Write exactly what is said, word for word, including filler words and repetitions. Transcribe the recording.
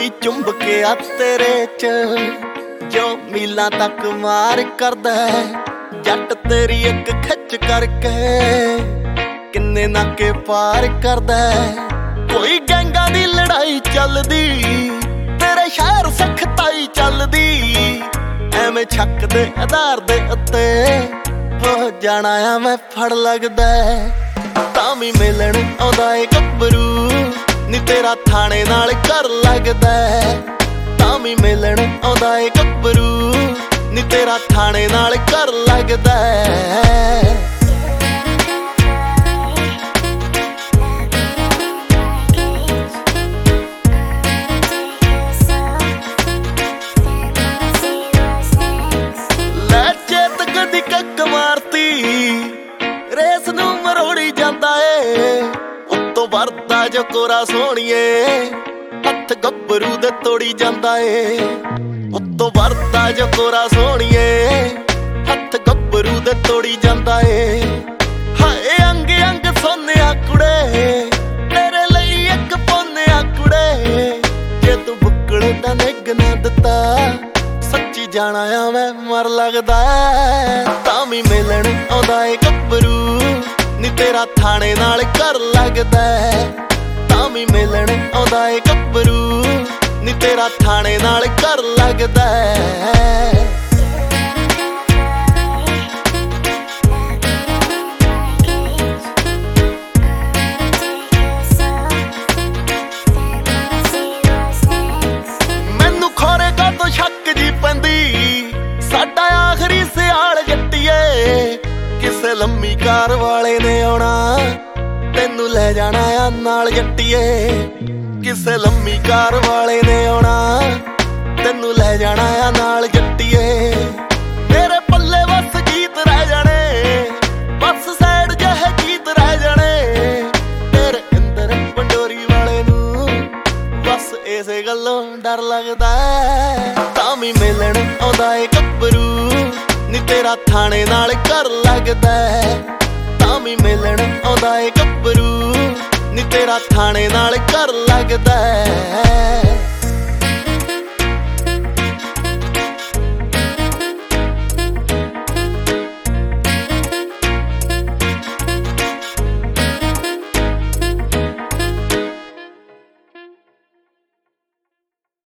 ਕੋਈ ਚੁੰਬ ਕੇ ਆ ਤੇਰੇ ਚ ਜੋ ਮੀਲਾਂ ਤੱਕ ਮਾਰ ਕਰਦਾ ਜੱਟ ਤੇਰੀ ਇੱਕ ਖਿੱਚ ਕਰਕੇ ਕਿੰਨੇ ਨਾਕੇ ਪਾਰ ਕਰਦਾ। ਕੋਈ ਗੈਂਗਾਂ ਦੀ ਲੜਾਈ ਚੱਲਦੀ ਤੇਰੇ ਸ਼ਹਿਰ ਸਖਤਾਈ ਚੱਲਦੀ ਐਵੇਂ ਛੱਕ ਦੇ ਆਧਾਰ ਦੇ ਉੱਤੇ ਹੋ ਜਾਣਾ ਆ ਮੈਂ ਫੜ ਲੱਗਦਾ। ਤਾਂ ਵੀ ਮਿਲਣ ਆਉਂਦਾ ਏ ਗੱਭਰੂ ਨੀ ਤੇਰਾ ਥਾਣੇ ਨਾਲ ਘਰ ਲੱਗਦਾ। ਤਾਂ ਵੀ ਮਿਲਣ ਆਉਂਦਾ ਏ ਗੱਭਰੂ ਨੀ ਤੇਰਾ ਥਾਣੇ ਨਾਲ ਘਰ ਲੱਗਦਾ। ਲੈ ਚੇਤਕ ਦੀ ਕੱਕ ਮਾਰਤੀ ਰੇਸ ਨੂੰ ਮਰੋੜੀ ਜਾਂਦਾ ਏ ਉੱਤੋਂ ਵਰਦਾ ਜੋ ਕੋਰਾ ਸੋਹਣੀਏ ਹੱਥ ਗੱਭਰੂ ਦੇ ਤੋੜੀ ਜਾਂਦਾ ਏ। ਉੱਤੋਂ ਵਰਦਾ ਜੋ ਕੋਰਾ ਸੋਹਣੀਏ ਹੱਥ ਗੱਭਰੂ ਦੇ ਤੋੜੀ ਜਾਂਦਾ ਏ। ਹਾਏ ਅੰਗ ਅੰਗ ਸੋਨਿਆ ਕੁੜੇ ਤੇਰੇ ਲਈ ਇੱਕ ਪੋਨਿਆ ਕੁੜੇ ਜੇ ਤੂੰ ਬੁੱਕਲ ਦਾ ਨਿੱਘ ਨਾ ਦਿੱਤਾ ਸੱਚੀ ਜਾਣਾ ਆ ਮੈਂ ਮਰ ਲੱਗਦਾ। ਤਾਂ ਵੀ ਮਿਲਣ ਆਉਂਦਾ ਏ ਗੱਭਰੂ ਨੀ ਤੇਰਾ ਥਾਣੇ ਨਾਲ ਘਰ ਲੱਗਦਾ। ਤਾਂ ਵੀ ਮਿਲਣ ਆਉਂਦਾ ਏ ਗੱਭਰੂ ਨੀ ਤੇਰਾ ਥਾਣੇ ਨਾਲ ਘਰ ਲੱਗਦਾ। ਮੈਨੂੰ ਖੋਰੇ ਕਾਹਤੋਂ ਸ਼ੱਕ ਜੀ ਪੈਂਦੀ ਸਾਡਾ ਆਖਰੀ ਸਿਆਲ ਜੱਟੀਏ ਕਿਸੇ ਲੰਮੀ ਕਾਰ ਵਾਲੇ ਨੇ ਆਉਣਾ ਤੈਨੂੰ ਲੈ ਜਾਣਾ ਆ ਨਾਲ ਜੱਟੀਏ। ਕਿਸੇ ਲੰਮੀ ਕਾਰ ਵਾਲੇ ਨੇ ਆਉਣਾ ਤੈਨੂੰ ਲੈ ਜਾਣਾ ਆ ਨਾਲ ਜੱਟੀਏ। ਮੇਰੇ ਪੱਲੇ ਬਸ ਗੀਤ ਰਹਿ ਜਾਣੇ ਬਸ ਸਾਈਡ ਜਿਹੇ ਗੀਤ ਰਹਿ ਜਾਣੇ ਤੇਰੇ ਅੰਦਰ ਪੰਡੋਰੀ ਵਾਲੇ ਨੂੰ ਬਸ ਇਸੇ ਗੱਲੋਂ ਡਰ ਲੱਗਦਾ। ਤਾਂ ਵੀ ਮਿਲਣ ਆਉਂਦਾ ਏ ਗੱਭਰੂ ਨੀ ਤੇਰਾ ਥਾਣੇ ਨਾਲ ਘਰ ਲੱਗਦਾ। ਤਾਂ ਵੀ ਮਿਲਣ ਆਉਂਦਾ ਏ ਗੱਭਰੂ ਨੀ ਤੇਰਾ ਥਾਣੇ ਨਾਲ ਘਰ ਲੱਗਦਾ।